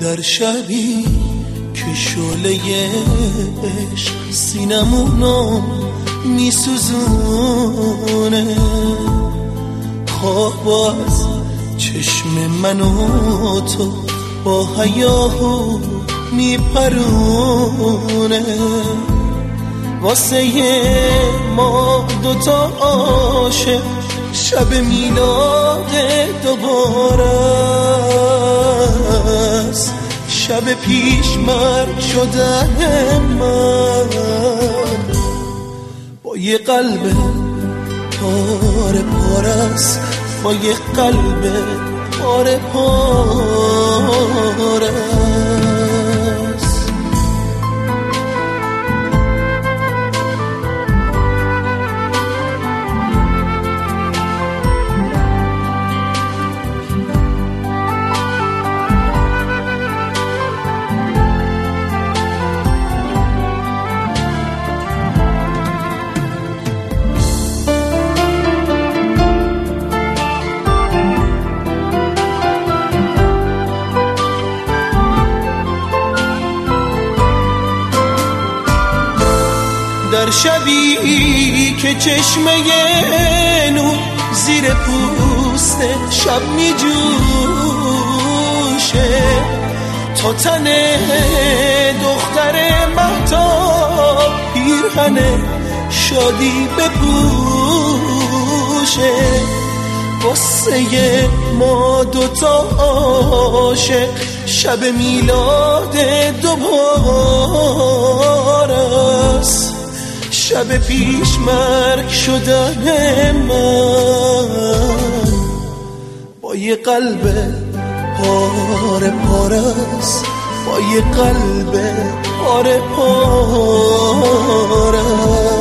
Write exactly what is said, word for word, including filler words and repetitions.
در شبی که شعله عشق سینمونو میسوزونه، خواب از چشم من و تو با هیاهو میپرونه. واسه ما دوتا عاشق شب میلاد دوباره است، شب پیش مرگ شدن من با یه قلب پاره پاره است، با یه قلب پاره پاره است. در شبی که چشمه نور زیر پوست شب می جوشه، تا تن دختر مهتاب پیرهن شادی بپوشه. واسه ما دوتا عاشق شب میلاد دوباره است، شب پیش مرگ شدن من با یه قلب پاره پاره است، با یه قلب پاره پاره است.